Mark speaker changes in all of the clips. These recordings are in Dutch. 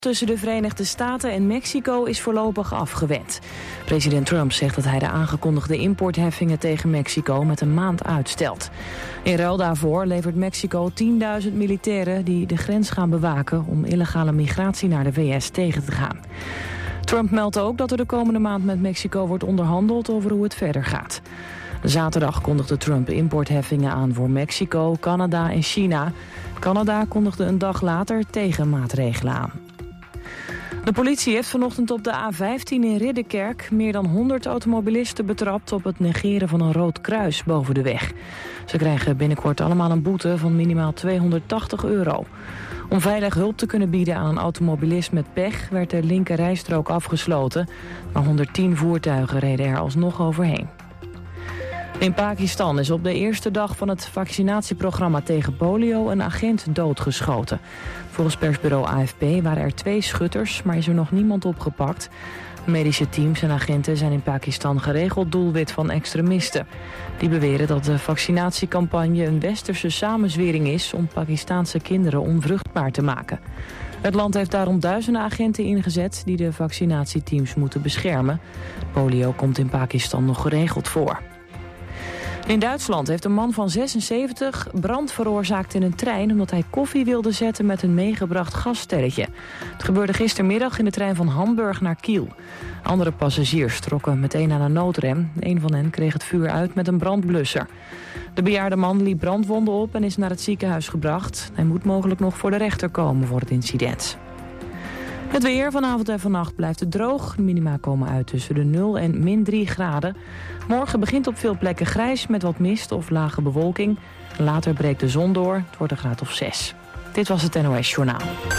Speaker 1: tussen de Verenigde Staten en Mexico is voorlopig afgewend. President Trump zegt dat hij de aangekondigde importheffingen tegen Mexico met een maand uitstelt. In ruil daarvoor levert Mexico 10.000 militairen die de grens gaan bewaken om illegale migratie naar de VS tegen te gaan. Trump meldt ook dat er de komende maand met Mexico wordt onderhandeld over hoe het verder gaat. Zaterdag kondigde Trump importheffingen aan voor Mexico, Canada en China. Canada kondigde een dag later tegenmaatregelen aan. De politie heeft vanochtend op de A15 in Ridderkerk meer dan 100 automobilisten betrapt op het negeren van een rood kruis boven de weg. Ze krijgen binnenkort allemaal een boete van minimaal €280. Om veilig hulp te kunnen bieden aan een automobilist met pech werd de linker rijstrook afgesloten, maar 110 voertuigen reden er alsnog overheen. In Pakistan is op de eerste dag van het vaccinatieprogramma tegen polio een agent doodgeschoten. Volgens persbureau AFP waren er 2 schutters, maar is er nog niemand opgepakt. Medische teams en agenten zijn in Pakistan geregeld doelwit van extremisten. Die beweren dat de vaccinatiecampagne een westerse samenzwering is om Pakistaanse kinderen onvruchtbaar te maken. Het land heeft daarom duizenden agenten ingezet die de vaccinatieteams moeten beschermen. Polio komt in Pakistan nog geregeld voor. In Duitsland heeft een man van 76 brand veroorzaakt in een trein omdat hij koffie wilde zetten met een meegebracht gassterretje. Het gebeurde gistermiddag in de trein van Hamburg naar Kiel. Andere passagiers trokken meteen aan een noodrem. Een van hen kreeg het vuur uit met een brandblusser. De bejaarde man liep brandwonden op en is naar het ziekenhuis gebracht. Hij moet mogelijk nog voor de rechter komen voor het incident. Het weer vanavond en vannacht blijft het droog. De minima komen uit tussen de 0 en -3 graden. Morgen begint op veel plekken grijs met wat mist of lage bewolking. Later breekt de zon door. Het wordt een graad of 6. Dit was het NOS Journaal.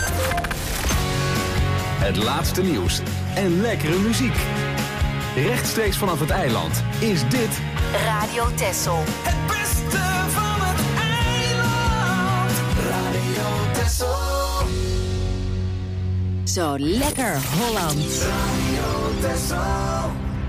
Speaker 2: Het laatste nieuws en lekkere muziek. Rechtstreeks vanaf het eiland is dit
Speaker 3: Radio Texel.
Speaker 4: Het beste van het eiland. Radio Texel.
Speaker 3: Zo lekker Holland.
Speaker 4: Radio Texel.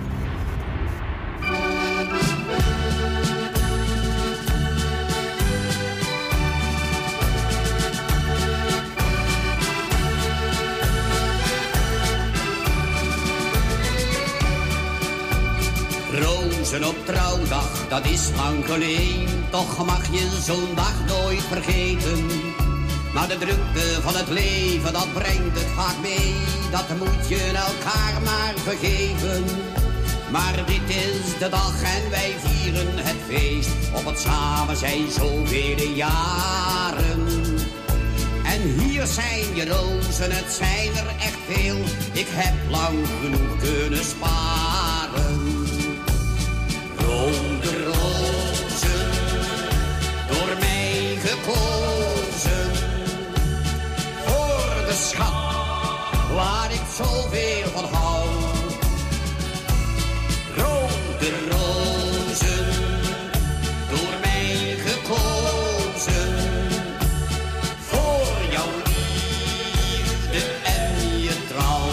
Speaker 5: Rozen op trouwdag, dat is lang geleden. Toch mag je zo'n dag nooit vergeten. Maar de drukte van het leven, dat brengt het vaak mee. Dat moet je elkaar maar vergeven. Maar dit is de dag en wij vieren het feest. Op het samen zijn zoveel jaren. En hier zijn je rozen, het zijn er echt veel. Ik heb lang genoeg kunnen sparen. Rode rozen, door mij gekozen. Voor de schat, waar ik zoveel van hou. Rode rozen, door mij gekozen. Voor jouw liefde en je trouw.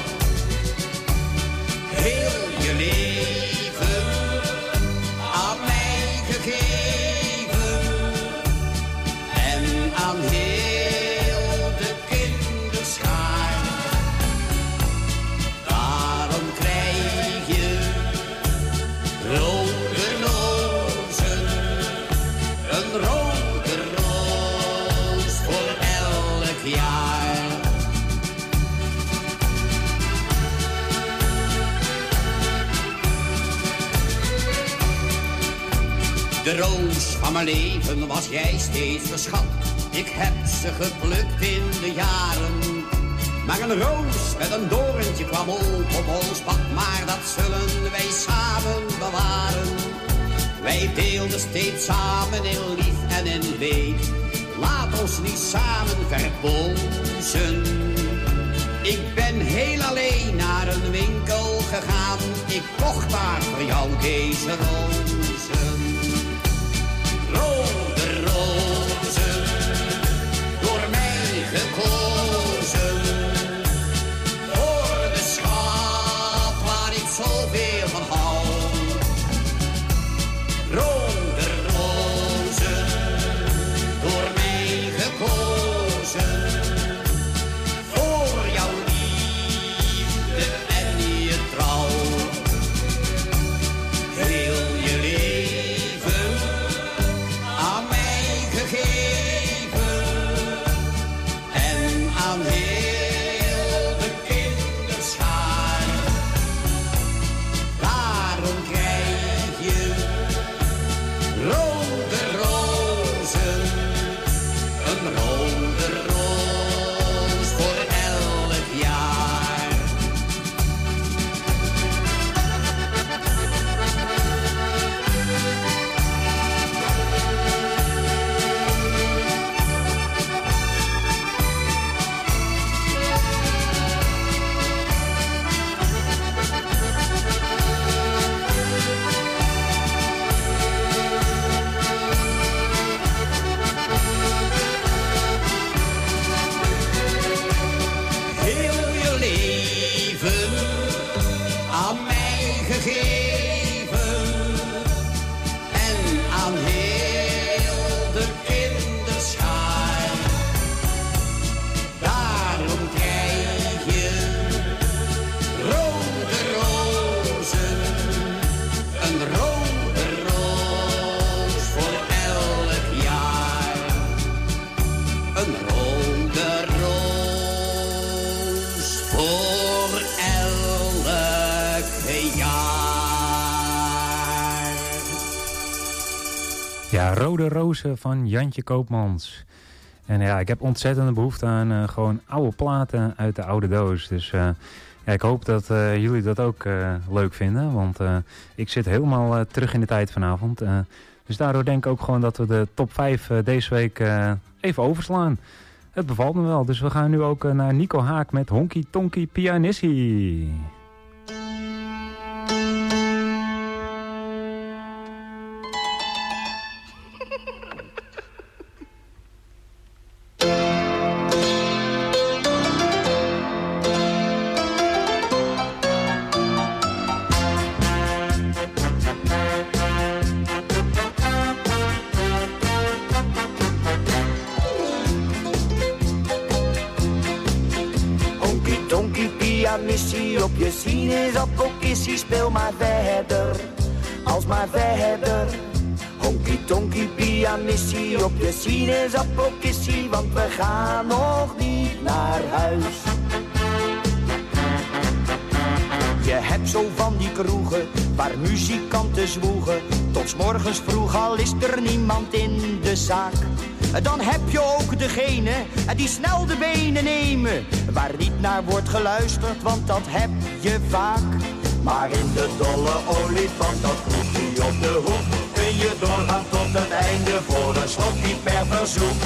Speaker 5: Heel je leven aan mij gegeven. En aan heel de kinderschaar. Daarom krijg je rode rozen. Een rode roos voor elk jaar. De roos van mijn leven was jij steeds verschat. Ik heb ze geplukt in de jaren. Maar een roos met een doorntje kwam op ons pad. Maar dat zullen wij samen bewaren. Wij deelden steeds samen in lief en in leed. Laat ons niet samen verpozen. Ik ben heel alleen naar een winkel gegaan. Ik kocht daar voor jou deze rozen. Rode rozen, door mij gekozen. Voor de schat waar ik zoveel van hou. Rode rozen, door mij gekozen. Voor jou
Speaker 6: Ja, Rode Rozen van Jantje Koopmans. En ja, ik heb ontzettende behoefte aan gewoon oude platen uit de oude doos. Dus ja, ik hoop dat jullie dat ook leuk vinden. Want ik zit helemaal terug in de tijd vanavond. Dus daardoor denk ik ook gewoon dat we de top 5 deze week even overslaan. Het bevalt me wel. Dus we gaan nu ook naar Nico Haak met Honky Tonky Pianissie.
Speaker 4: Missie op je sinaasappelkissie, speel maar verder, als maar verder. Honky tonky pianissie op je sinaasappelkissie, want we gaan nog niet naar huis. Je hebt zo van die kroegen waar muzikanten zwoegen, tot 's morgens vroeg, al is er niemand in de zaak. Dan heb je ook degene die snel de benen nemen, waar niet naar wordt geluisterd, want dat heb je vaak. Maar in de dolle olifant, dat kroegje op de hoek, kun je doorgaan tot het einde voor een slokje per verzoek.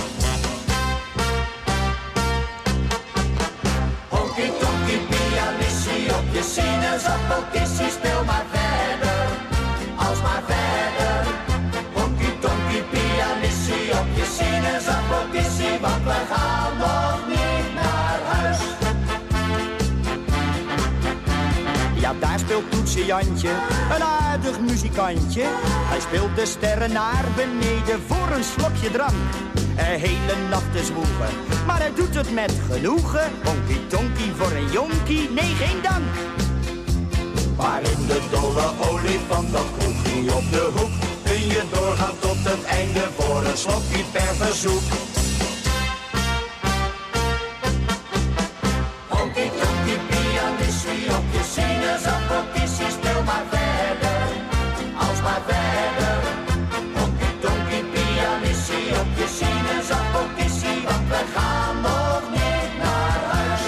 Speaker 4: Honky tonky pianissie op je sinaasappelkissie, speel maar verder, als maar verder. Honky tonky pianissie op je sinaasappelkissie, want we gaan nog niet naar huis. Ja, daar speelt Toetse Jantje, een aardig muzikantje. Hij speelt de sterren naar beneden voor een slokje drank. Een hele nacht te zwoegen, maar hij doet het met genoegen. Honky tonky voor een jonkie, nee geen dank. Maar in de dolle olifant, dat kroegje op de hoek, kun je doorgaan tot het einde voor een slokje per verzoek. Honky tonky pianissie op je sinaasappelkissie, speel maar verder, als maar verder. Honky tonky pianissie op je sinaasappelkissie, want we gaan nog niet naar huis.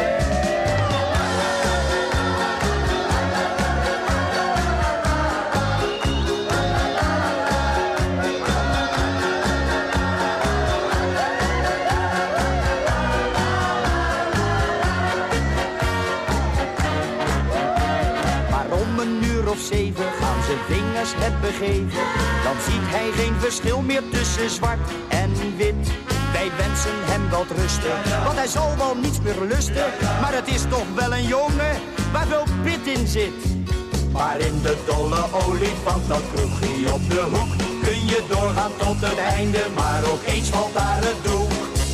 Speaker 4: Of 7 gaan zijn vingers het begeven, dan ziet hij geen verschil meer tussen zwart en wit. Wij wensen hem wel rusten, want hij zal wel niets meer lusten, maar het is toch wel een jongen waar veel pit in zit. Maar in de dolle olifant, dat kroegje op de hoek, kun je doorgaan tot het einde, maar ook eens valt daar het doek.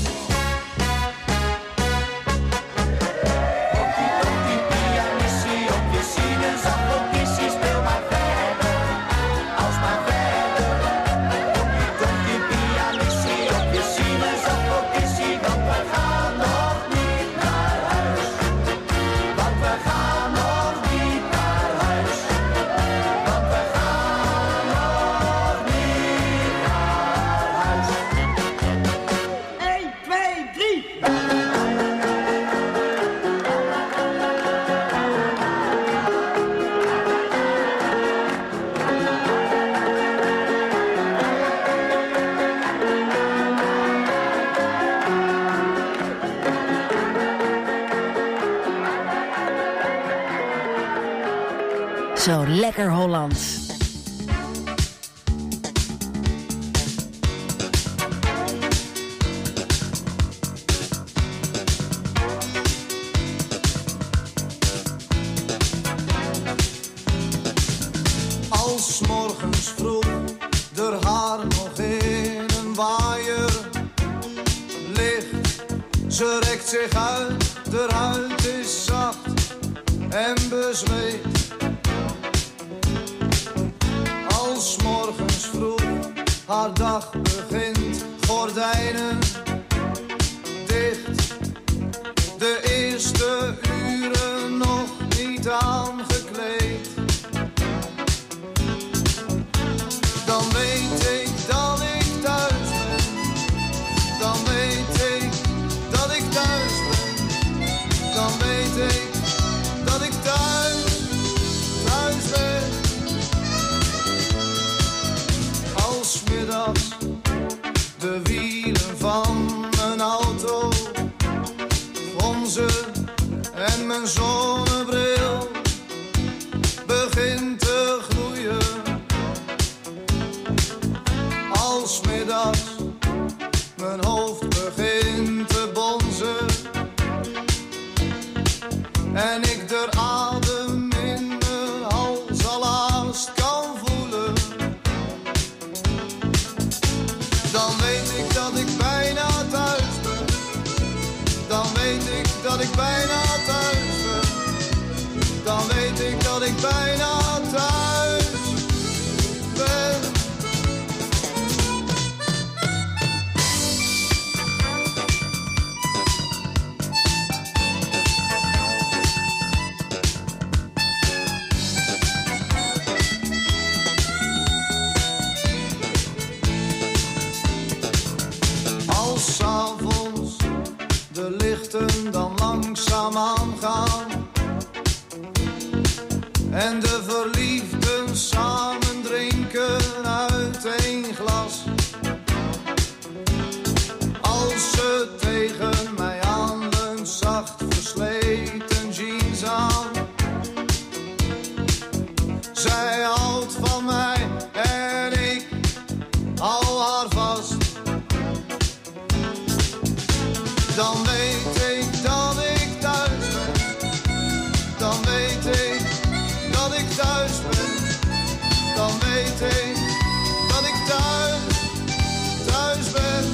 Speaker 4: Honky tonky pianissie op je sinaasappelkissie, speel maar verder, als maar verder. Honky tonky pianissie op je sinaasappelkissie, want we gaan nog niet naar huis. Want we gaan nog niet naar huis. Want we gaan nog niet naar huis. 1, 2, 3.
Speaker 3: Zo lekker Hollands.
Speaker 7: Als morgens vroeg er haar nog in een waaier ligt, ze rekt zich uit, haar huid is zacht en bezweet. Als morgens vroeg haar dag begint, gordijnen dicht, de eerste uren nog niet aangekleed. Dan weet ik dat dan weet ik dat ik thuis ben. Als 's middags de wielen van mijn auto fronsen en mijn zonnebril begint te gloeien. Als 's middags mijn hoofd begint te bonzen en ik de adem in mijn hals al haast kan voelen, dan weet ik dat ik bijna thuis ben. Dan weet ik dat ik bijna thuis ben. Dan weet ik dat ik bijna thuis ben. Als 's avonds de lichten dan langzaam aangaan en de verliefden samen drinken uit één glas. Als ze tegen mij aanleunt, zacht versleten jeans aan. Zij houdt van mij en ik hou haar vast. Dan weet ik dat ik thuis ben. Dan weet ik dat ik thuis ben. Dan weet ik dat ik thuis ben.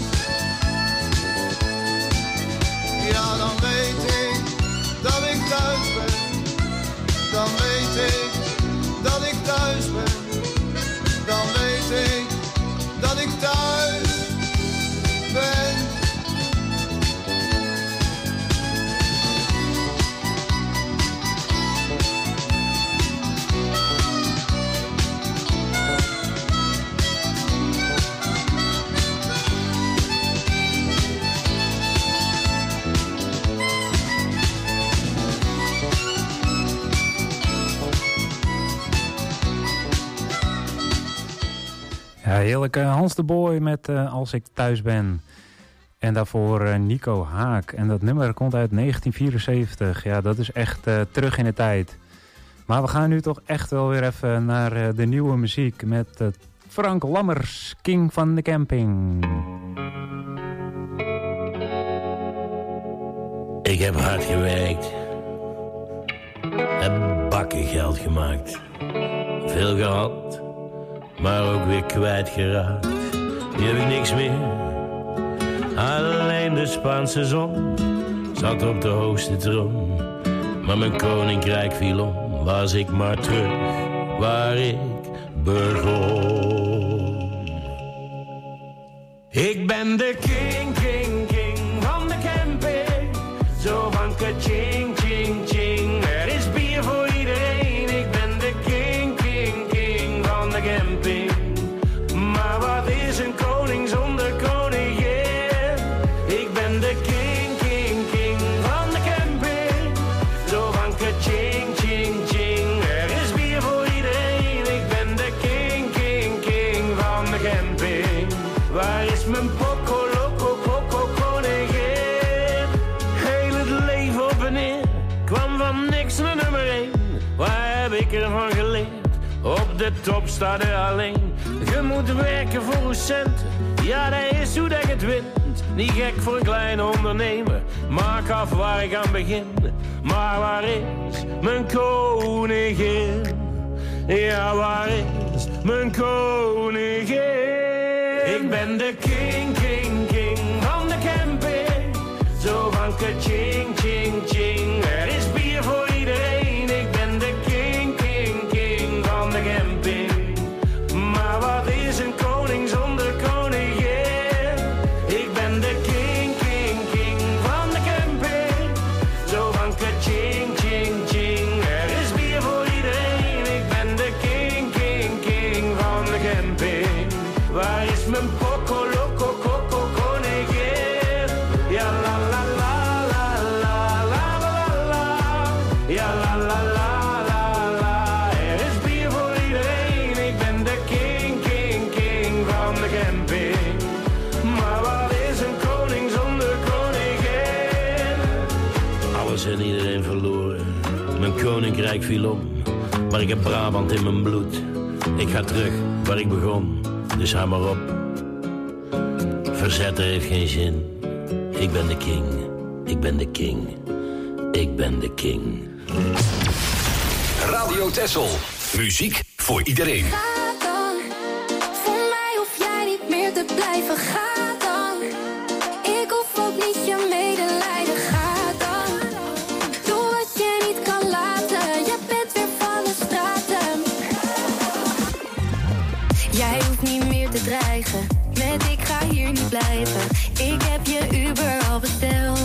Speaker 7: Ja, dan weet ik dat ik thuis ben. Dan weet ik dat ik thuis ben. Dan weet ik dat ik thuis ben.
Speaker 6: Ja, heerlijk. Hans de Boy met Als ik thuis ben. En daarvoor Nico Haak. En dat nummer komt uit 1974. Ja, dat is echt terug in de tijd. Maar we gaan nu toch echt wel weer even naar de nieuwe muziek. Met Frank Lammers, King van de Camping.
Speaker 8: Ik heb hard gewerkt. Heb bakken geld gemaakt. Veel gehad. Maar ook weer kwijtgeraakt. Nu heb ik niks meer. Alleen de Spaanse zon zat op de hoogste troon. Maar mijn koninkrijk viel om. Was ik maar terug waar ik begon. Ik ben de king, king, king van de camping. Zo van ka-ching, ching, ching. Er is bier voor iedereen. Ik ben de king, king, king van de camping. Maar wat is een koning zonder koningin? Ik ben de king, king, king van de camping. Zo van ka-ching, ching, ching. Er is bier voor iedereen. Ik ben de king, king, king van de camping. Waar is mijn poco, loco, poco, koningin? Heel het leven op en neer. Kwam van niks naar nummer 1. Waar heb ik ervan geleerd? Op de top staat er alleen. Je moet werken voor uw centen. Ja, dat is hoe dat je het wint. Niet gek voor een kleine ondernemer. Maak af waar ik aan begin. Maar waar is mijn koningin? Ja, waar is mijn koningin? Ik ben de king, king, king van de camping. Zo van ka-ching, ching, ching. Er is bier voor iedereen. Ik ben de king, king, king van de camping. Maar wat is een koning zonder koningin? Ik ben de king, king, king van de camping. Zo van ka-ching, ching, ching. Er is bier voor iedereen. Ik ben de king, king, king van de camping. Waar is mijn poco, loco, coco, koningin? Ja, la, la, la, la, la.
Speaker 9: ben verloren. Mijn koninkrijk viel om, maar ik heb Brabant in mijn bloed. Ik ga terug waar ik begon, dus hou maar op. Verzetten heeft geen zin. Ik ben de king, ik ben de king, ik ben de king.
Speaker 2: Radio Texel. Muziek voor iedereen.
Speaker 10: Ga dan, voor mij hoef jij niet meer te blijven. Ga dan, ik hoef ook niet je medelijden. Ga dan, doe wat je niet kan laten. Je bent weer van de straten. Jij hoeft niet meer te dreigen met ik ga hier niet blijven. Ik heb je Uber al besteld.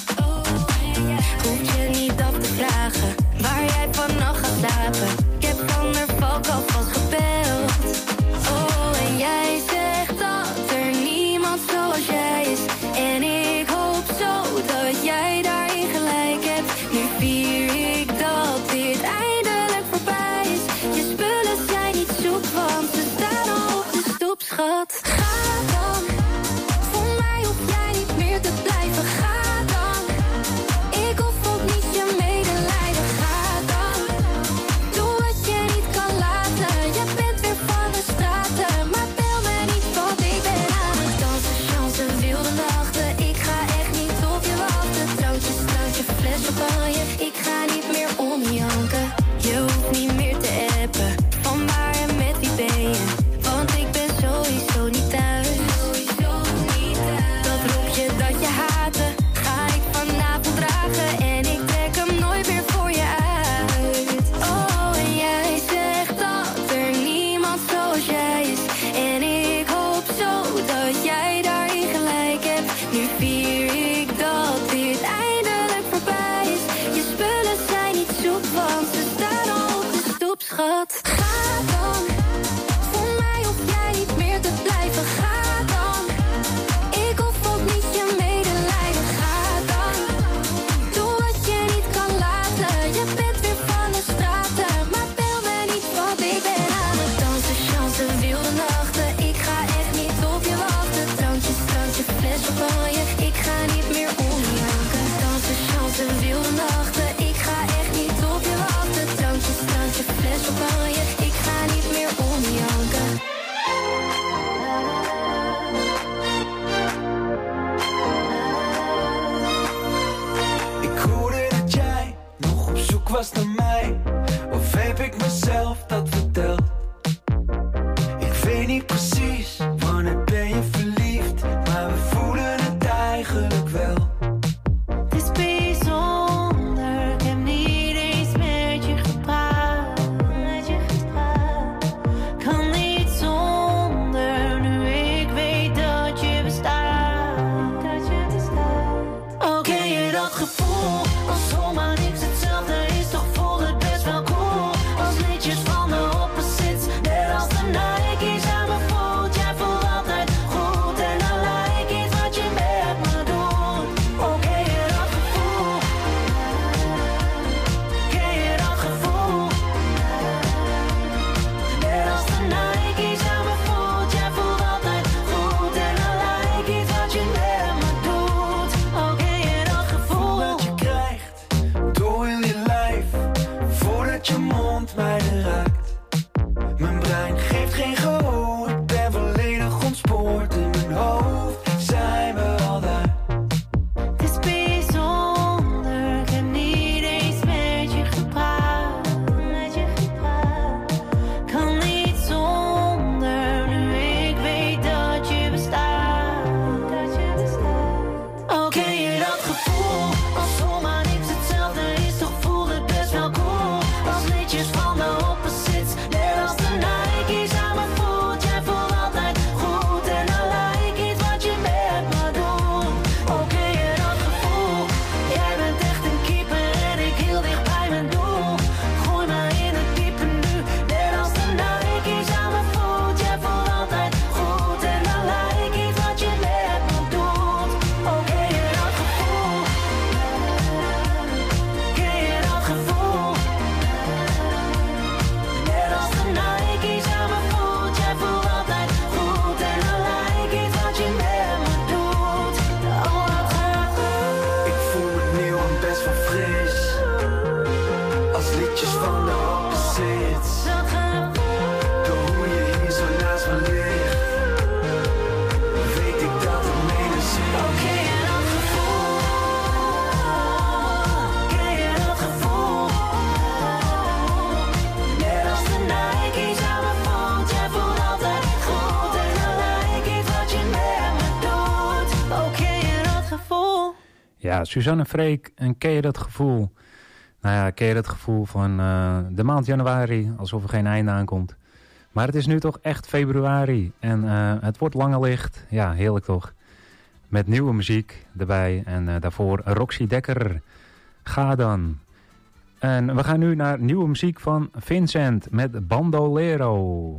Speaker 10: Hoef je niet af te vragen waar jij vannacht gaat slapen. Ik heb van der Valk alvast gebeld. Oh, en jij zegt dat er niemand zoals jij is. En ik hoop zo dat jij daarin gelijk hebt. Nu vier ik dat dit eindelijk voorbij is. Je spullen zijn niet zoek, want ze staan al op de stoep, schat. Ga dan, voor mij hoef jij niet meer te blijven. Ga dan, ik hoef ook niet je medelijden. Ga dan, doe wat je niet kan laten. Je bent weer van de straten, maar bel me niet, want ik ben aan het dansen. Chansen, wilde nachten, ik ga echt niet op je wachten. Drankjes, drankje, fles champagne, ik ga niet meer om janken. Je hoeft niet meer te appen, van waar en met wie ben je? Want ik ben sowieso niet thuis. Dat roepje dat je haatte, ga ik vanavond dragen. En ik trek hem nooit meer voor je uit. Oh, en jij zegt dat er niemand zoals jij is. En ik hoop zo dat jij daarin gelijk hebt. Nu vier ik dat dit eindelijk voorbij is. Je spullen zijn niet zoek, want ze staan al op de stoep, schat. Ga dan, voor mij hoef jij niet meer te blijven. Ga dan, ik hoef ook niet je medelijden. Ga dan, doe wat je niet kan laten. Je bent weer van de straten, maar bel me niet, want ik ben aan het dansen. Chansen, wilde nachten, ik ga echt niet op je wachten. Drankjes, drankje, fles champagne, ik ga niet meer om janken. Dansen, chansen, wilde nachten, ik ga echt niet op je wachten. Drankjes, drankje, fles champagne, ik ga niet meer om janken.
Speaker 11: Ik hoorde dat jij nog op zoek was naar mij. Of heb ik mezelf dat verteld? Ik weet niet precies wanneer ben je verliefd, maar we voelen het eigenlijk wel.
Speaker 10: Het is bijzonder, ik heb niet eens met je gepraat. Kan niet zonder, nu ik weet dat je bestaat. Oh, ken je dat gevoel? Als zomaar niks hetzelfde is, toch voelt het best wel
Speaker 6: Ja, Suzanne Freek, en ken je dat gevoel? Nou ja, ken je dat gevoel van de maand januari, alsof er geen einde aankomt. Maar het is nu toch echt februari en het wordt langer licht. Ja, heerlijk toch. Met nieuwe muziek erbij en daarvoor Roxy Dekker. Ga dan. En we gaan nu naar nieuwe muziek van Vincent met Bandolero.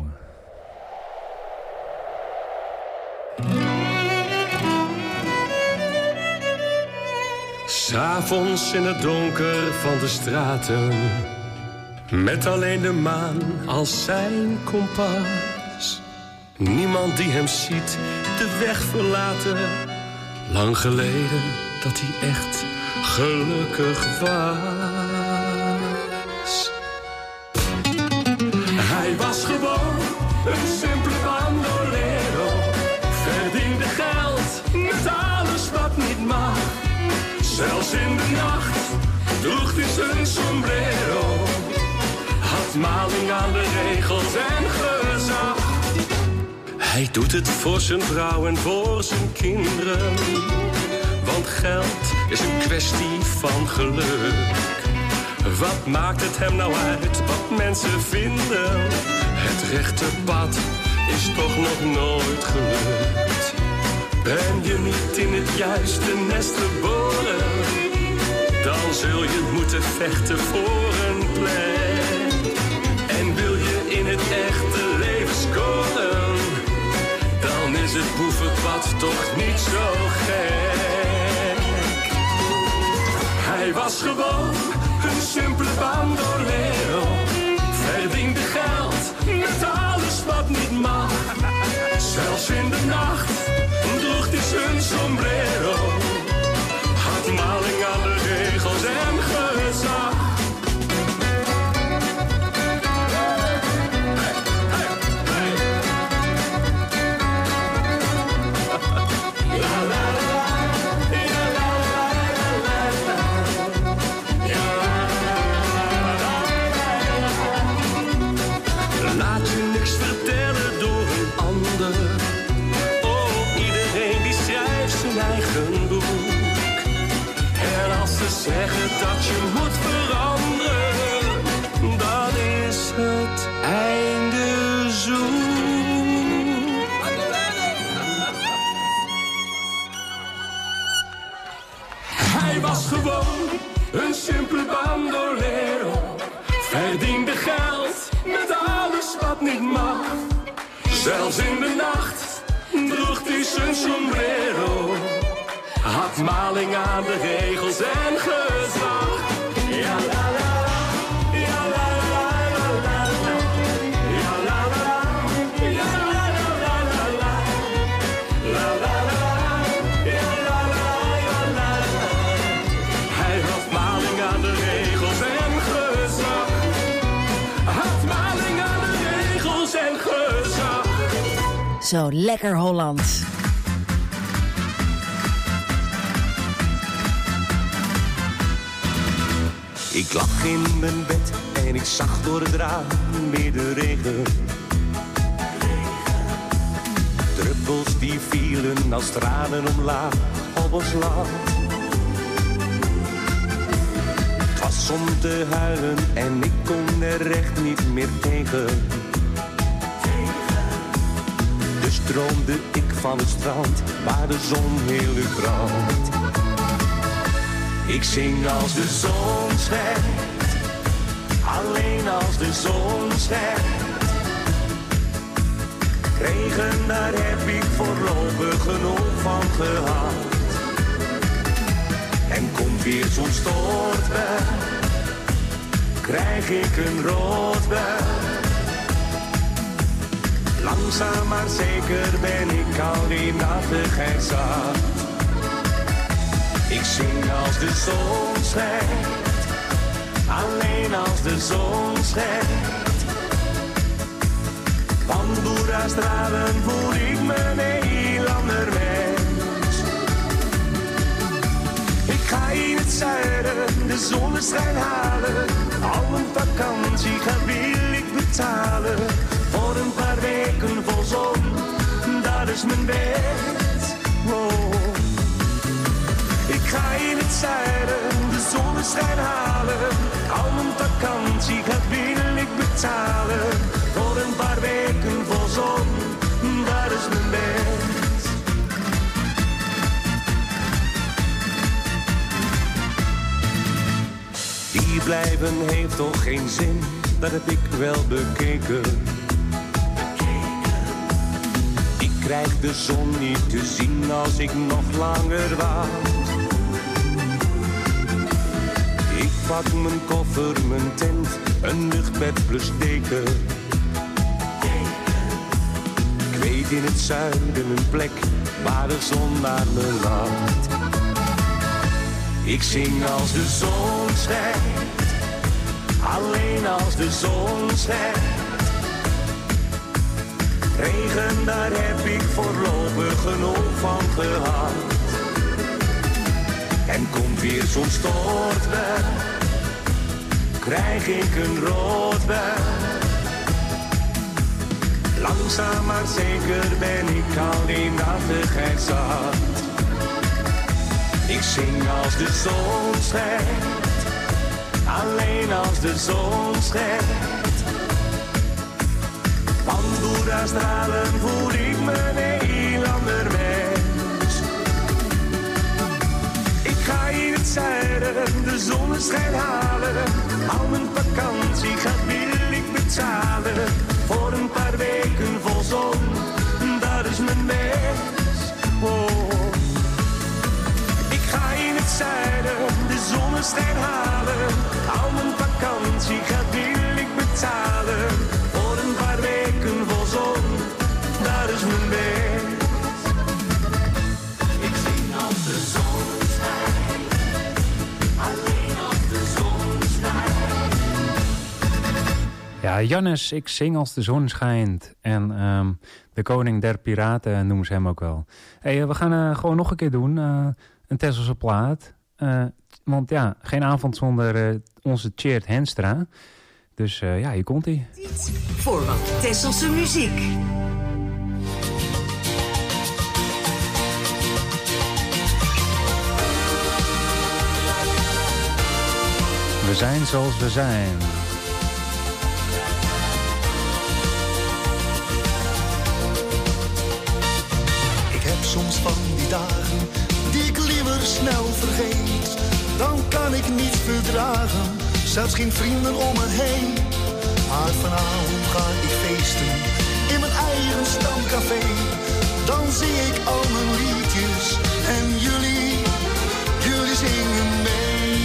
Speaker 12: 'S Avonds in het donker van de straten, met alleen de maan als zijn kompas. Niemand die hem ziet de weg verlaten. Lang geleden dat hij echt gelukkig was. Hij was gewoon een simpele bandolero, verdiende geld met alles wat niet mag. Zelfs in de nacht droeg hij zijn sombrero, had maling aan de regels en gezag. Hij doet het voor zijn vrouw en voor zijn kinderen, want geld is een kwestie van geluk. Wat maakt het hem nou uit wat mensen vinden? Het rechte pad is toch nog nooit gelukt. Ben je niet in het juiste nest geboren, dan zul je moeten vechten voor een plek. En wil je in het echte leven scoren, dan is het boevenpad toch niet zo gek. Hij was gewoon een simpele bandolero, verdiende geld met alles wat niet mag. Zelfs in de nacht droeg hij zijn sombrero, had maling aan de regels en gezag. Laat je niks vertellen door een ander. Oh, iedereen die schrijft zijn eigen boek. En als ze zeggen dat je moet veranderen, dan is het einde zoek. Hij was gewoon een simpele bandolero, verdiende geld met alles wat niet mag. Zelfs in de nacht droeg hij zijn sombrero, had maling aan de regels en gezag. Ja la la, ja la la la la la, ja la la, ja la la la la la, la la la, ja la la ja la la. Hij had maling aan de regels en gezag, had maling aan de regels en gezag.
Speaker 3: Zo lekker Hollands.
Speaker 13: Ik lag in mijn bed en ik zag door het raam weer de regen. Druppels die vielen als tranen omlaag op ons land. Het was om te huilen en ik kon er echt niet meer tegen. Dus stroomde ik van het strand waar de zon heel uur brandt. Ik zing als de zon schijnt, alleen als de zon schijnt. Regen, daar heb ik voorlopig genoeg van gehad. En komt weer zo'n stortbui, krijg ik een roodbui. Langzaam maar zeker ben ik al die nattigheid zat. Ik zing als de zon schijnt, alleen als de zon schijnt. Van Boerastralen voel ik me een heel ander mens. Ik ga in het zuiden de zonneschijn halen. Al een vakantie ga wil ik betalen. Voor een paar weken vol zon, dat is mijn wet. Oh. Ik ga in het zuiden de zonneschijn halen. Al mijn vakantie gaat wil ik betalen. Voor een paar weken vol zon, dat is mijn wens. Hier blijven heeft toch geen zin, dat heb ik wel bekeken. Ik krijg de zon niet te zien als ik nog langer wacht. Ik pak mijn koffer, mijn tent, een luchtbed plus deken. Ik weet in het zuiden een plek waar de zon naar me lacht. Ik zing als de zon schijnt, alleen als de zon schijnt. Regen, daar heb ik voorlopig genoeg van gehad. En komt weer zo'n stortbui, krijg ik een roodbui. Langzaam maar zeker ben ik al die nattigheid zat. Ik zing als de zon schijnt, alleen als de zon schijnt. Van Boeddha-stralen voel ik me een heel ander mens. Ik ga in het zuiden de zonneschijn halen. Al mijn vakantie gaat wil ik betalen. Voor een paar weken vol zon, dat is mijn wens. Oh. Ik ga in het zuiden de zonneschijn halen. Al mijn vakantie gaat wil ik betalen. Voor een paar weken vol zon, dat is mijn wens. Ik zing als de zon schijnt, alleen als de zon schijnt.
Speaker 6: Ja, Jannes, ik zing als de zon schijnt. En de koning der piraten noemen ze hem ook wel. Hey, we gaan gewoon nog een keer doen. Een Tesselse plaat. Want ja, geen avond zonder onze Tjeerd Henstra. Dus ja, hier komt hij.
Speaker 14: Voor wat Tesselse muziek.
Speaker 6: We zijn zoals we zijn.
Speaker 7: Ik heb soms van die dagen die ik liever snel vergeet. Dan kan ik niet verdragen, zelfs geen vrienden om me heen. Maar vanavond ga ik feesten in mijn eigen stamcafé. Dan zing ik al mijn liedjes en jullie zingen mee.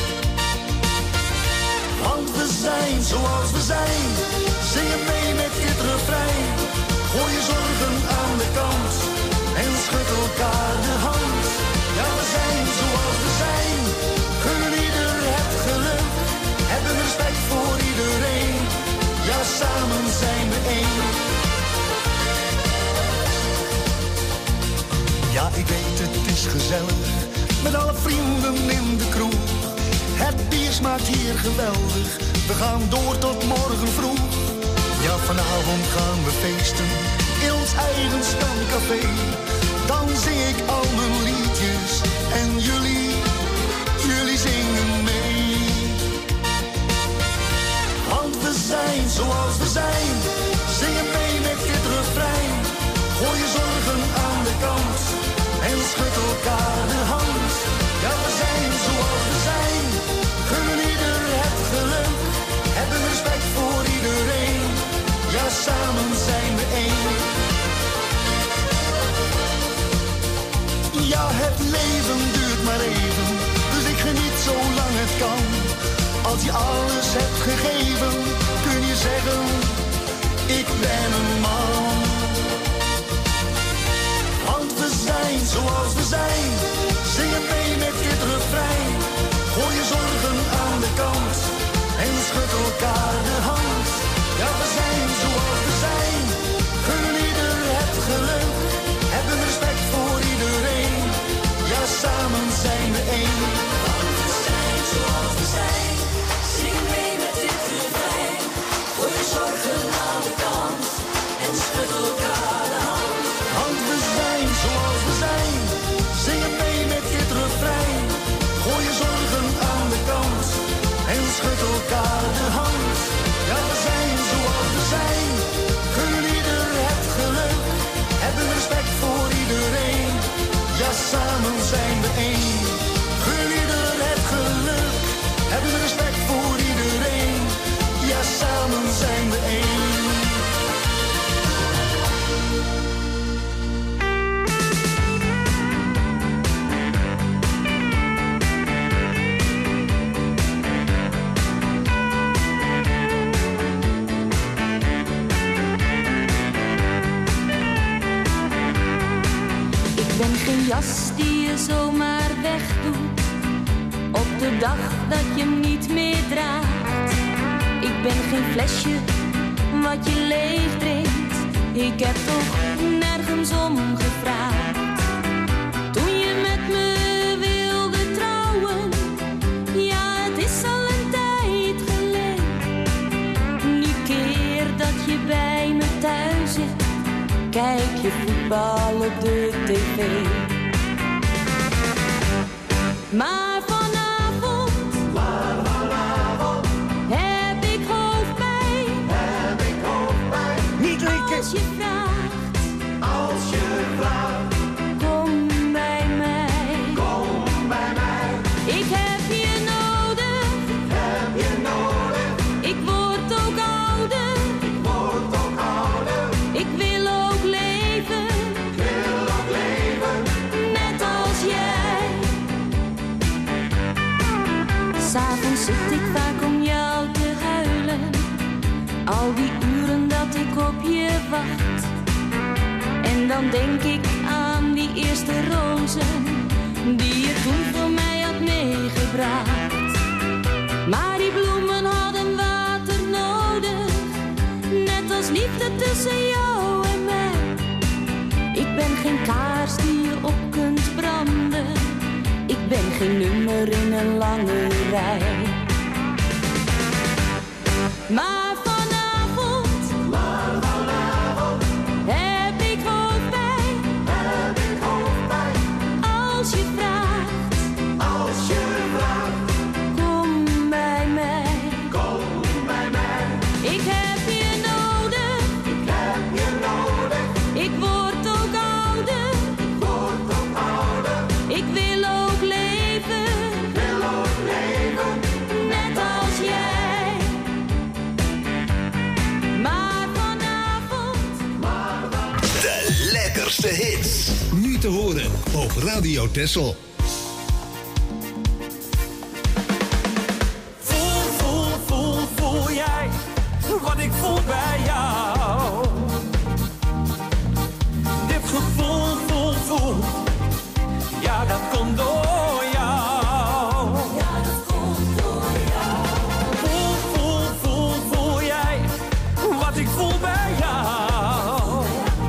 Speaker 7: Want we zijn zoals we zijn, zingen mee met dit refrein. Gooi je zorgen aan de kant en schud elkaar de hand. Ja, we zijn zoals we zijn, gun ieder het geluk. Hebben respect voor iedereen, ja, samen zijn we één. Ja, ik weet het is gezellig, met alle vrienden in de kroeg. Het bier smaakt hier geweldig, we gaan door tot morgen vroeg. Ja, vanavond gaan we feesten in ons eigen stamcafé. Dan zing ik al mijn liedjes en jullie zingen mee. Want we zijn zoals we zijn, zingen mee met dit refrein. Gooi je zorgen aan de kant en schud elkaar de hand. Ja, we zijn zoals we zijn, gun ieder het geluk. Hebben respect voor iedereen, ja, samen zijn we één. Ja, het leven duurt maar even, dus ik geniet zolang het kan. Als je alles hebt gegeven, kun je zeggen, ik ben een man. Want we zijn zoals we zijn, zingen mee met dit refrein. Gooi je zorgen aan de kant en schud elkaar de hand. Ja, we zijn zoals we zijn, gun ieder het geluk. Hebben respect voor iedereen, ja, samen zijn we één. Want we zijn zoals we zijn, zing mee met dit refrein. Gooi je zorgen aan de kant en schud elkaar de hand. Want we zijn zoals we zijn, zingen mee
Speaker 10: jas die je zomaar wegdoet op de dag dat je hem niet meer draagt. Ik ben geen flesje wat je leeg drinkt. Ik heb toch nergens om gevraagd. Toen je met me wilde trouwen, ja, het is al een tijd geleden. Die keer dat je bij me thuis zit, kijk je voetbal op de tv. Maar vanavond heb ik hoofdpijn. Niet likken. Als je vraagt, kom bij mij. Ik heb je nodig. Ik word ook ouder. Ik wil ook leven. Net als jij. 'S Avonds zit ik vaak om jou te huilen. Al die uren dat ik op je wacht. En dan denk ik aan die eerste rozen die je toen voor mij had meegebracht. Maar die bloemen hadden water nodig, net als liefde tussen jou en mij. Ik ben geen kaars die je op kunt branden. Ik ben geen nummer in een lange rij. Maar vanavond heb ik hoofdpijn. Als je vraagt, kom bij mij. Ik heb je nodig. Ik word ook ouder. Ik wil ook leven. Net als jij. Maar vanavond.
Speaker 15: De lekkerste hits. Nu te horen op Radio Texel.
Speaker 12: Voel jij wat ik voel bij jou? Dit gevoel, ja, dat komt door jou. Voel jij wat ik voel bij jou?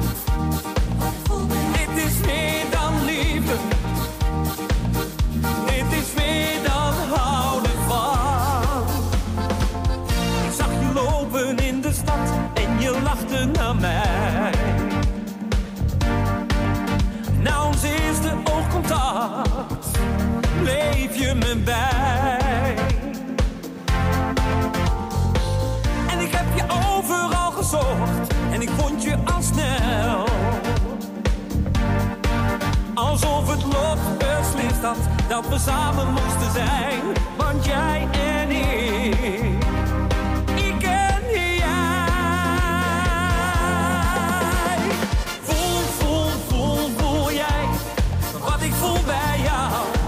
Speaker 12: Dit is meer dan liefde. Dit is meer dan houden van. Ik zag je lopen in de stad en je lachte naar mij. Na ons eerste oogcontact bleef je me bij. En ik heb je overal gezocht en ik vond je al snel. Alsof het lot beslist had dat we samen moesten zijn. Want jij en ik en jij. Voel jij wat ik voel bij jou?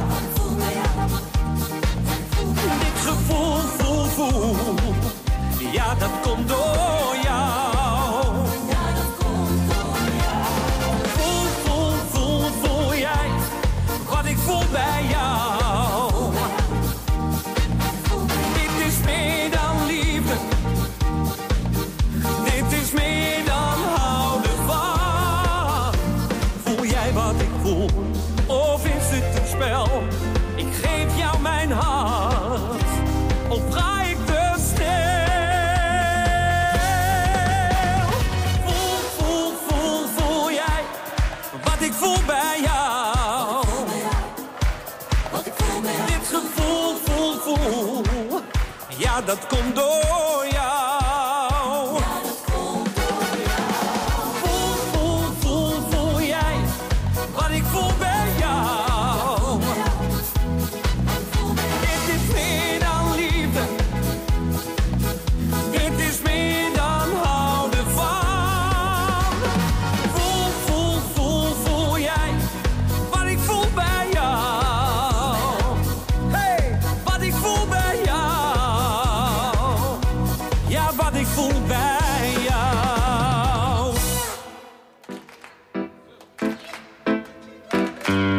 Speaker 12: Dit gevoel, ja, dat komt door jou. Voel jij wat ik voel bij jou? Dit is meer dan liefde. Dit is meer dan houden van. Voel jij wat ik voel? Of is het een spel? Ik geef jou mijn hart. Of ga ik te snel? Voel jij wat ik voel bij jou? Dit gevoel, ja, dat komt door jou. Voel jij wat ik voel bij jou? Dit is meer dan liefde. Dit is meer dan houden van. Voel jij wat ik voel bij jou? Hey, wat ik voel bij jou. Ja, wat ik voel bij jou.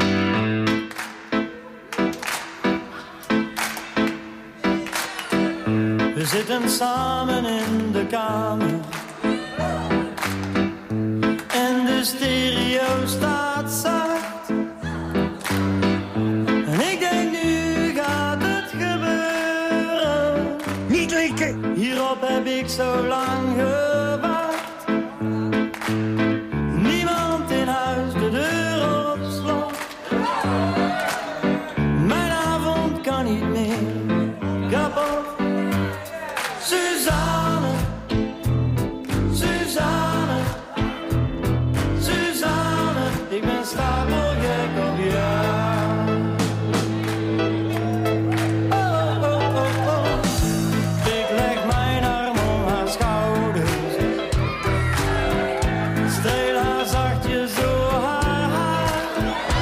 Speaker 16: We zitten samen in de kamer en de stereo staat zacht. En ik denk nu gaat het gebeuren. Niet likken! Hierop heb ik zo lang gewacht. Niemand in huis, de deur op slot. Mijn avond kan niet meer kapot. Suzanne, Suzanne, Suzanne, ik ben stapelgek op jou. Oh, oh, oh, oh. Ik leg mijn arm om haar schouders, streel haar zachtjes door haar haar.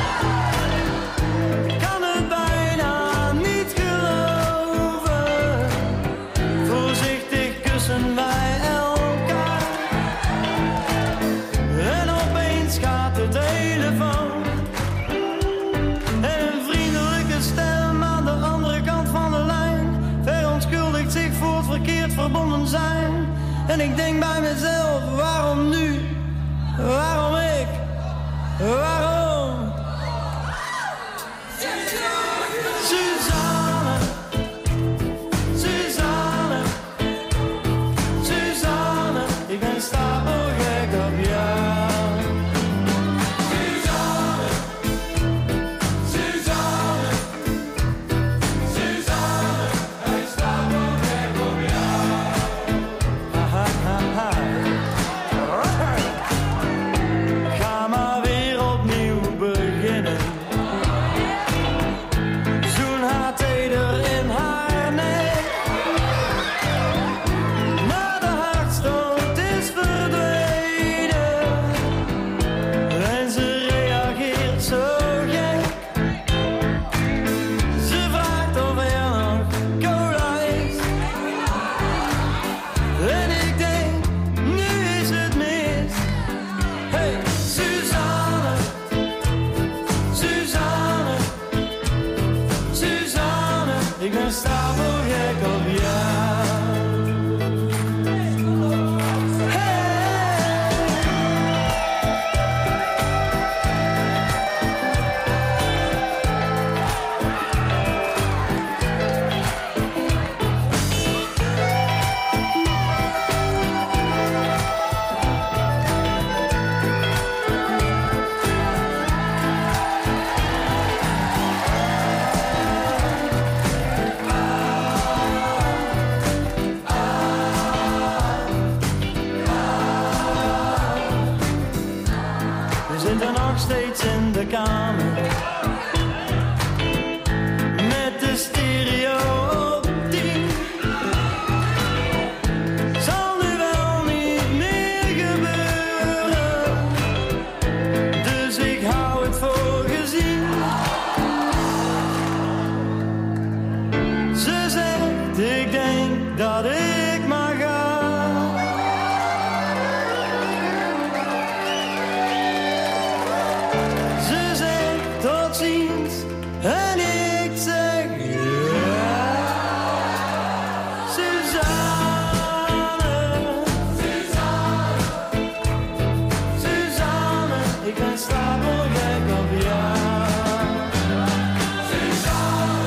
Speaker 16: Ik kan het bijna niet geloven, voorzichtig kussen wij elkaar. En opeens gaat de telefoon en een vriendelijke stem aan de andere kant van de lijn verontschuldigt zich voor het verkeerd verbonden zijn. En ik denk bij mezelf, waarom nu? Waarom ik? Waarom? Suzanne, Suzanne, Suzanne, ik ben stapelgek op jou. Suzanne, Suzanne, Suzanne, ik ben stapelgek op jou. Ha, ha, ha, ha. Ga maar weer opnieuw beginnen. Zoen haar teder in haar nek. Maar de hartstocht is verdwenen en ze reageert zo gek. Ze vraagt of er nog cola is. En ik denk, nu is het mis. Hey, Suzanne, Suzanne, Suzanne, ik ben stapelgek op jou. We zitten nog steeds in de kamer met de stereo op 10. Zal nu wel niet meer gebeuren, dus ik hou het voor gezien. Ze zegt, ik denk dat ik maar ga. Ze zegt tot ziens en ik zeg ja. Suzanne, Suzanne, Suzanne, ik ben stapelgek op jou. Suzanne,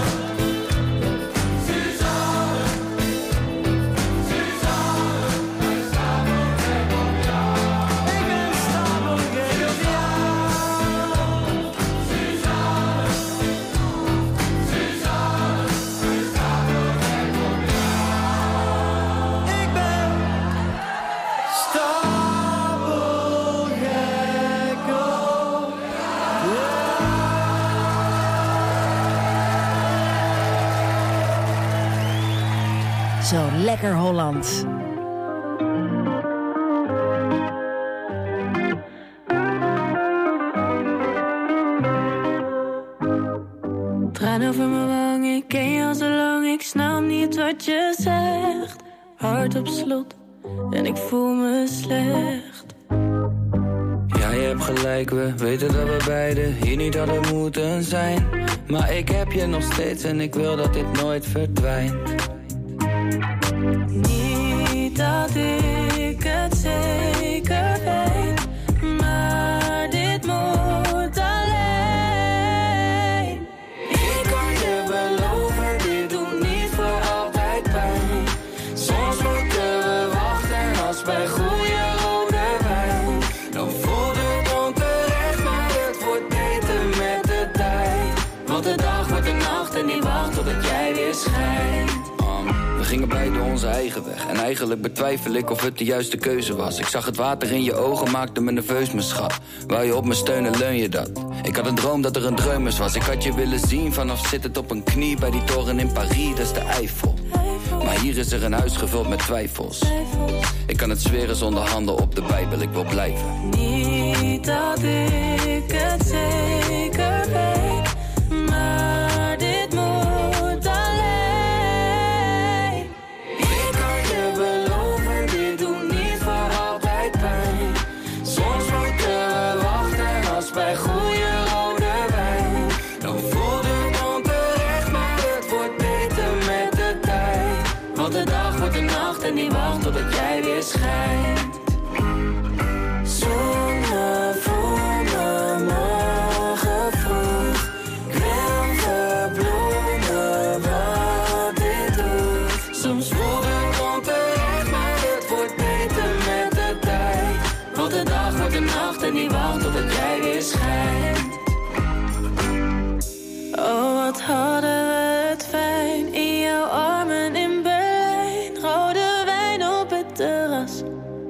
Speaker 16: Suzanne, Suzanne, ik ben stapelgek op jou. Ik ben stapelgek op jou. Suzanne, Suzanne, ik ben stapelgek op jou. Ik ben stapelgek op
Speaker 3: Zo lekker Holland.
Speaker 17: Traan over mijn wang, ik ken je al zo lang. Ik snap niet wat je zegt. Hart op slot en ik voel me slecht.
Speaker 18: Ja, je hebt gelijk, we weten dat we beiden hier niet hadden moeten zijn. Maar ik heb je nog steeds en ik wil dat dit nooit verdwijnt.
Speaker 17: Niet dat ik het zeker weet, maar dit moet alleen. Ik kan je beloven, dit doet niet voor altijd pijn. Soms moeten we wachten als bij goede rode wijn. Dan voelt het onterecht, maar het wordt beter met de tijd. Want de dag wordt de nacht en die wacht totdat jij weer schijnt.
Speaker 18: We gingen beide onze eigen weg. En eigenlijk betwijfel ik of het de juiste keuze was. Ik zag het water in je ogen, maakte me nerveus, mijn schat. Wou je op me steunen, leun je dat? Ik had een droom dat er een dreumes was. Ik had je willen zien vanaf zittend op een knie bij die toren in Parijs, dat is de Eiffel. Maar hier is er een huis gevuld met twijfels. Ik kan het zweren zonder handen op de Bijbel, ik wil blijven.
Speaker 17: Niet dat ik het zeker weet, maar dit moet alleen. Ik kan je beloven, dit doet niet voor altijd pijn. Soms moeten we wachten als bij goede rode wijn. Dan voelt het onterecht, maar het wordt beter met de tijd. Want de dag wordt de nacht en die wacht totdat jij weer schijnt. Zonne voor me morgen vroeg. Ik wil verbloemen wat dit doet. Soms voelt het onterecht, maar het wordt beter met de tijd. Want de dag wordt de nacht en die wacht totdat jij weer schijnt. Oh, wat hadden we het fijn in jouw armen in Berlijn. Rode wijn op het terras.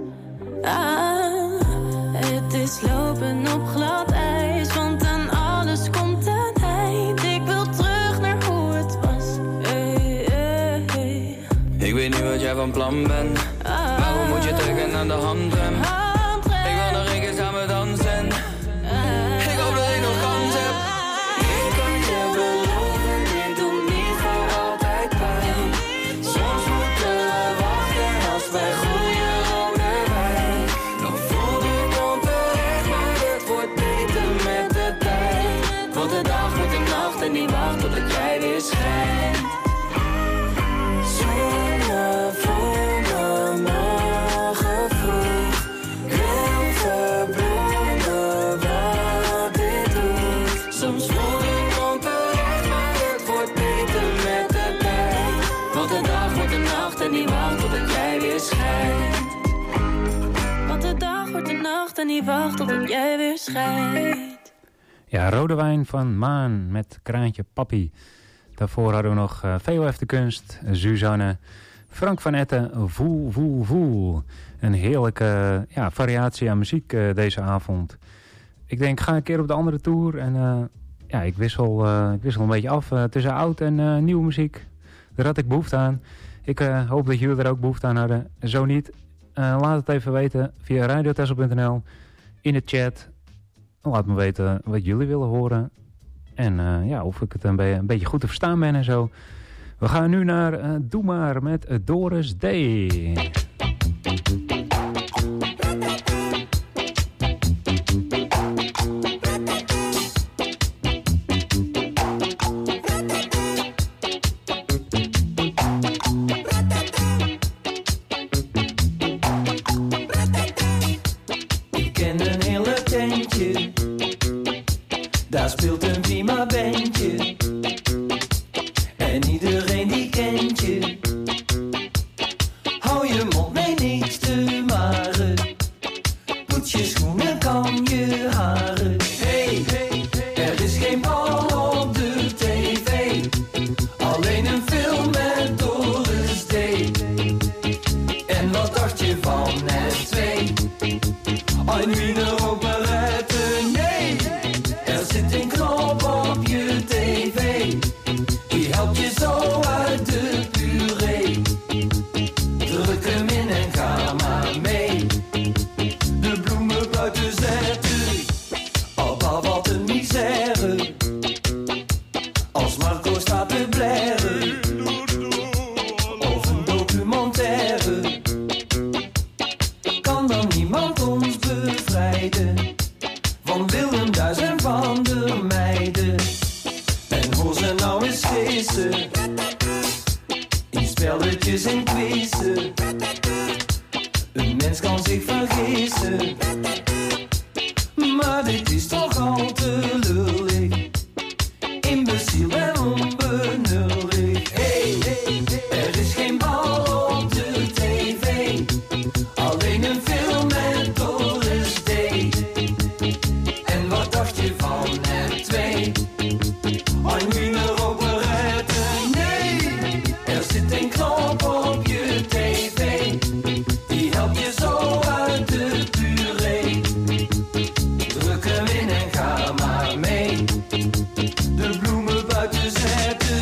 Speaker 17: Het is lopen op glad ijs, want aan alles komt een eind. Ik wil terug naar hoe het was.
Speaker 18: Ik weet niet wat jij van plan bent, maar hoe moet je trekken aan de handrem? Ik wil nog een keer samen dansen. Ik hoop dat ik nog kans heb.
Speaker 17: Ik kan je beloven, dit doet niet voor altijd pijn. Soms moeten we wachten als bij goede rode wijn. Dan voelt het onterecht, maar het wordt beter met de tijd. Want de dag wordt de nacht en die wacht totdat jij weer schijnt. Zonne voor me morgen vroeg. Ik wil verbloemen wat dit doet. Soms voelt het onterecht, maar het wordt beter met de tijd. Want de dag wordt de nacht en die wacht totdat jij weer schijnt. Want de dag wordt de nacht en die wacht totdat jij weer schijnt.
Speaker 6: Ja, Rode Wijn van Maan met Kraantje Papi. Daarvoor hadden we nog VOF de Kunst, Suzanne, Frank van Etten, Voel, Voel, Voel. Een heerlijke variatie aan muziek deze avond. Ik denk, ga een keer op de andere tour. En ik wissel een beetje af tussen oud en nieuwe muziek. Daar had ik behoefte aan. Ik hoop dat jullie er ook behoefte aan hadden. Zo niet, laat het even weten via radiotessel.nl in de chat. Laat me weten wat jullie willen horen. En of ik het een beetje goed te verstaan ben en zo. We gaan nu naar Doe Maar met Doris D.
Speaker 16: Ik ken een hele tentje, daar speelt een prima bandje. En iedereen die kent je. Hou je mond, nee niks te
Speaker 11: spelletjes en quizzen. Een mens kan zich vergissen, maar dit is toch al te lullig. Imbeciel en onbenullig. Hey, er is geen bal op de tv, alleen een film met Doris D. En wat dacht je van het 2? Een wieneroperette, nee. Er zit een knop op je tv, die helpt je zo uit de puree. Druk hem in en ga maar mee. De bloemen buiten zetten.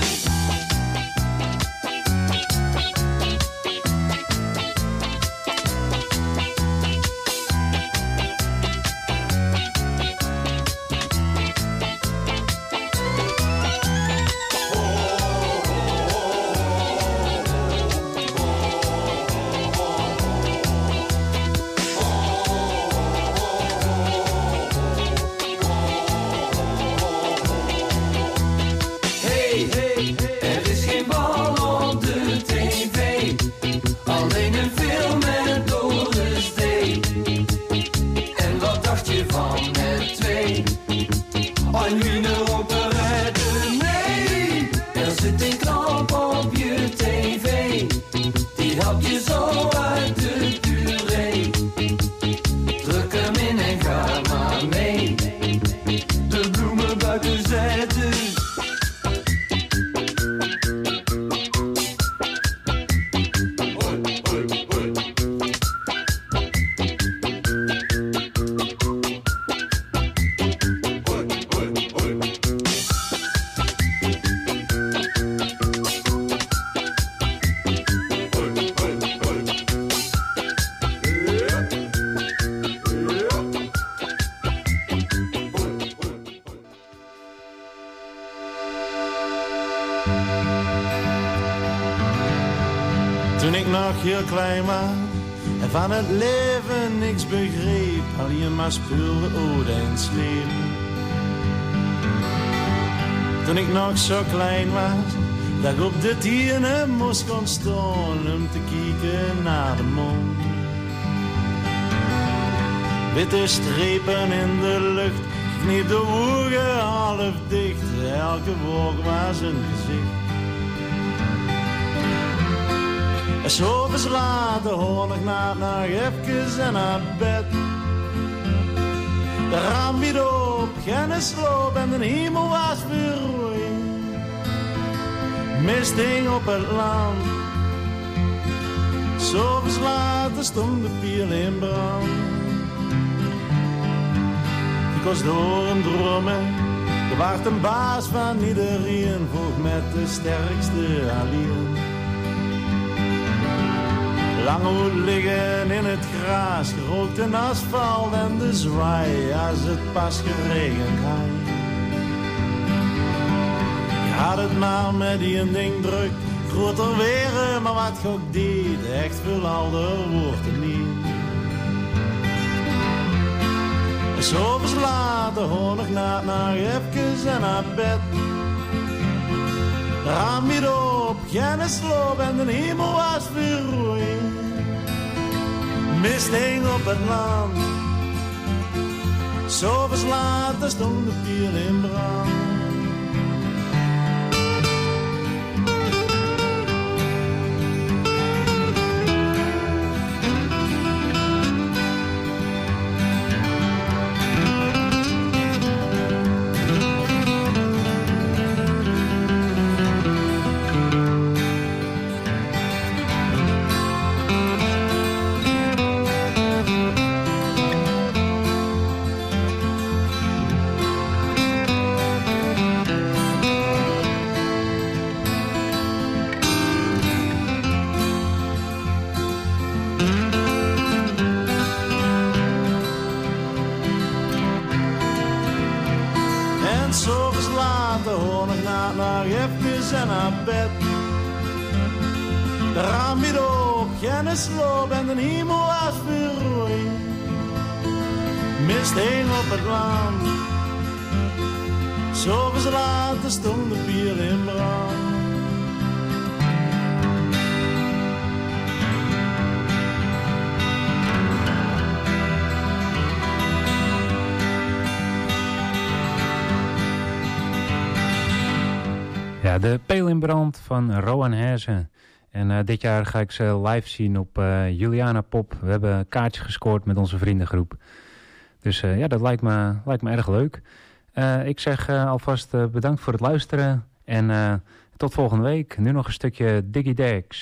Speaker 11: Er is geen bal op de tv, alleen een film met Doris D. En wat dacht je van het 2? Een wieneroperette, nee. Er zit een knop op je tv, die helpt je zo uit de puree. Druk hem in en ga maar mee. De bloemen buiten zetten.
Speaker 16: Toen ik nog heel klein was en van het leven niks begreep, alleen maar speelde ode en sleep. Toen ik nog zo klein was, dat ik op de tienen moest gaan staan om te kijken naar de mond. Witte strepen in de lucht, ik kniep de ogen half dicht, elke wolk was een gezicht. En s'avonds later hoor ik nog even en naar bed. De raam weer op, geen sloop en de hemel was weer rooi. Mist hing op het land. S'avonds later stond de piel in brand. Ik was door een dromen, er was een baas van iedereen, vroeg met de sterkste alleen. Lang moet liggen in het gras, gerookt in asfalt en de zwaai als het pas geregend had. Je had het maar met die een ding druk, groter weer, maar wat je ook deed, echt veel ouder wordt het niet. En s'avonds later hoor ik nog even en naar bed. De raam weer op, geen sloop en de hemel was weer rooi. Mist hing op het land. S'avonds later stond de pier in brand. En naar bed. De raam weer op, geen sloop en de hemel was weer rooi. Mist hing op het land. S'avonds later stond de pier in brand.
Speaker 6: Ja, de Peel in Brand van Rowan Herzen. En dit jaar ga ik ze live zien op Juliana Pop. We hebben kaartjes gescoord met onze vriendengroep. Dus ja, dat lijkt me erg leuk. Ik zeg alvast bedankt voor het luisteren. En tot volgende week. Nu nog een stukje Diggy Dex.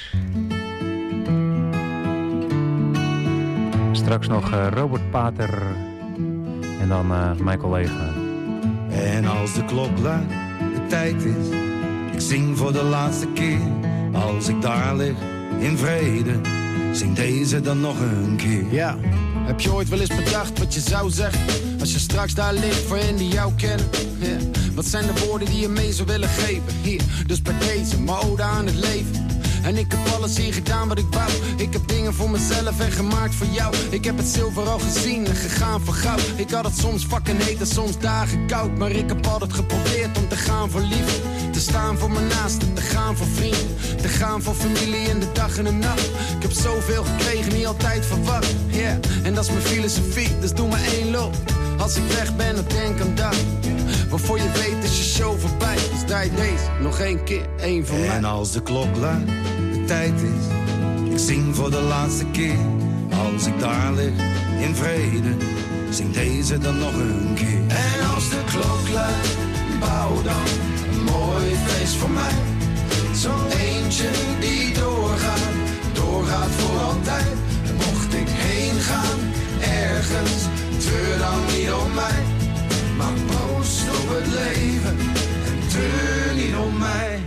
Speaker 6: Straks nog Robert Pater. En dan mijn collega.
Speaker 19: En als de klok luidt, de tijd is. Ik zing voor de laatste keer. Als ik daar lig, in vrede. Zing deze dan nog een keer.
Speaker 20: Ja, heb je ooit wel eens bedacht wat je zou zeggen? Als je straks daar ligt voor hen die jou kennen. Yeah. Wat zijn de woorden die je mee zou willen geven? Hier, dus bij deze, mijn ode aan het leven. En ik heb alles hier gedaan wat ik wou. Ik heb dingen voor mezelf en gemaakt voor jou. Ik heb het zilver al gezien en gegaan voor goud. Ik had het soms fucking heet en soms dagen koud. Maar ik heb altijd geprobeerd om te gaan voor liefde. Te staan voor mijn naasten, te gaan voor vrienden. Te gaan voor familie in de dag en de nacht. Ik heb zoveel gekregen, niet altijd verwacht. Yeah, en dat is mijn filosofie, dus doe maar één loop. Als ik weg ben, dan denk aan dat. Waarvoor je weet is je show voorbij. Dus draai deze nog één keer, één voor mij.
Speaker 19: En als de klok luidt, de tijd is. Ik zing voor de laatste keer. Als ik daar lig, in vrede. Zing deze dan nog een keer.
Speaker 11: En als de klok luidt, bouw dan een mooi feest voor mij. Zo'n eentje die doorgaat, doorgaat voor altijd. En mocht ik heen gaan, ergens, treur dan niet om mij. Maar proost op het leven en treur niet om mij.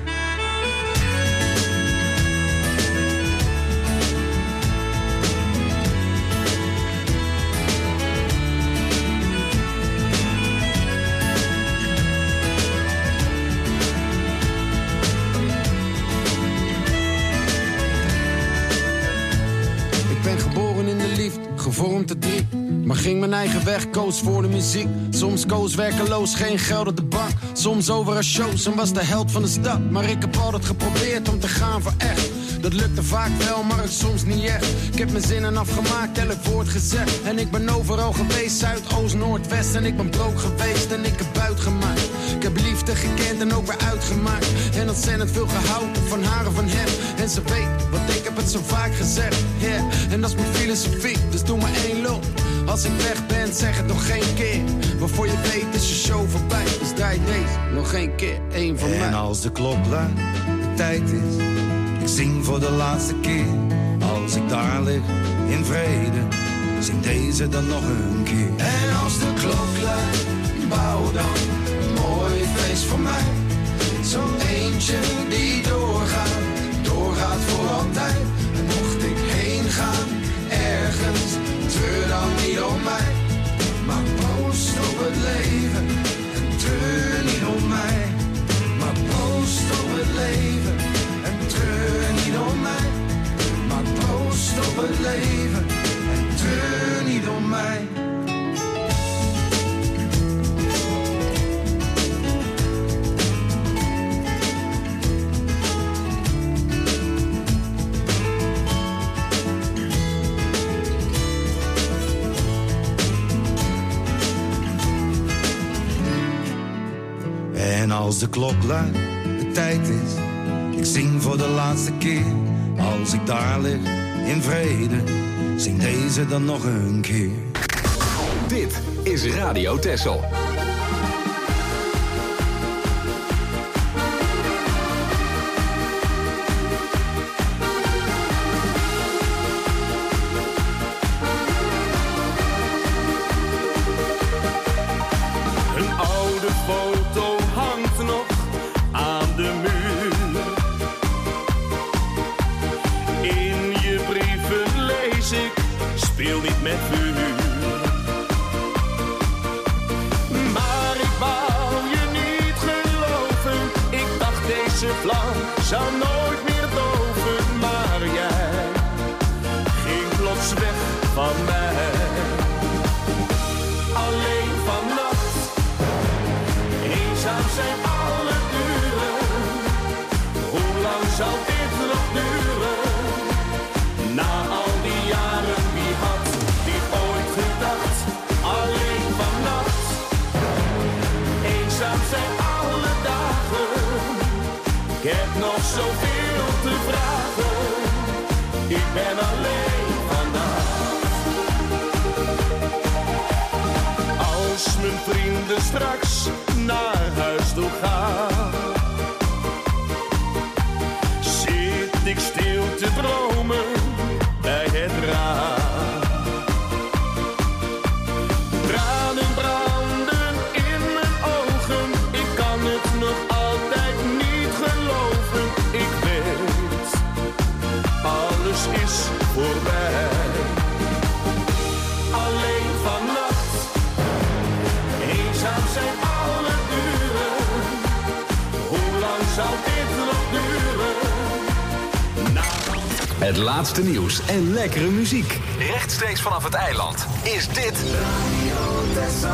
Speaker 20: Ik ben geboren in de liefde, gevormd te drie. Maar ging mijn eigen weg, koos voor de muziek. Soms koos werkeloos, geen geld op de bank. Soms over een shows en was de held van de stad. Maar ik heb altijd geprobeerd om te gaan voor echt. Dat lukte vaak wel, maar het soms niet echt. Ik heb mijn zinnen afgemaakt, elk woord gezegd. En ik ben overal geweest, Zuid, Oost, Noord, West. En ik ben broke geweest en ik heb buit gemaakt. Ik heb liefde gekend en ook weer uitgemaakt. En ontzettend veel gehouden van haar en van hem. En ze weet, want ik heb het zo vaak gezegd. Yeah, en dat is mijn filosofie, dus doe maar één loop. Als ik weg ben, zeg het nog geen keer. Waarvoor je weet is je show voorbij. Dus draai deze nog geen keer, één voor mij.
Speaker 19: En als de klok luidt, de tijd is. Ik zing voor de laatste keer. Als ik daar lig, in vrede. Zing deze dan nog een keer.
Speaker 11: En als de klok luidt, bouw dan een mooi feest voor mij. Zo'n eentje die doorgaat, doorgaat voor altijd. En mocht ik heen gaan, ergens, treur dan niet om mij. Maar proost op het leven en treur niet om mij. Maar proost op het leven en treur niet om mij. Maar proost op het leven en treur niet om mij.
Speaker 19: En als de klok luidt, de tijd is. Ik zing voor de laatste keer. Als ik daar lig, in vrede. Zing deze dan nog een keer.
Speaker 2: Dit is Radio Texel.
Speaker 12: Een oude foto hangt nog aan de muur. In je brieven lees ik, speel niet met vuur. Maar ik wou je niet geloven. Ik dacht deze vlam zou nooit meer doven. Maar jij ging plots weg van mij. Alleen vannacht, eenzaam zijn alle uren. Hoe lang zal dit nog duren? Na al die jaren, wie had dit ooit gedacht? Alleen vannacht, eenzaam zijn alle dagen. nog zoveel te vragen. Ik ben alleen vandaag. Als mijn vrienden straks naar huis toe gaan, zit ik stil te dromen bij het raam. Tranen branden in mijn ogen, ik kan het nog altijd niet geloven. Ik weet, alles is voorbij. Alleen vannacht, eenzaam zijn alle uren. Hoe lang zal dit nog duren?
Speaker 2: Het laatste nieuws en lekkere muziek. Rechtstreeks vanaf het eiland is dit Radio Texel.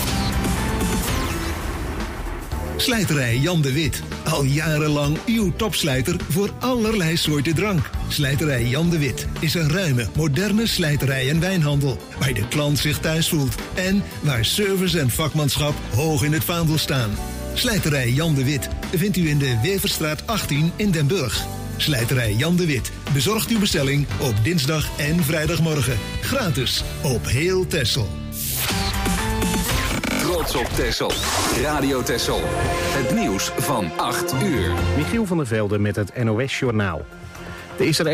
Speaker 15: Slijterij Jan de Wit. Al jarenlang uw topslijter voor allerlei soorten drank. Slijterij Jan de Wit is een ruime, moderne slijterij en wijnhandel, waar de klant zich thuis voelt en waar service en vakmanschap hoog in het vaandel staan. Slijterij Jan de Wit vindt u in de Weverstraat 18 in Den Burg. Slijterij Jan de Wit bezorgt uw bestelling op dinsdag en vrijdagmorgen. Gratis op heel Texel.
Speaker 2: Trots op Texel. Radio Texel. Het nieuws van 8 uur.
Speaker 21: Michiel van der Velde met het NOS-journaal. De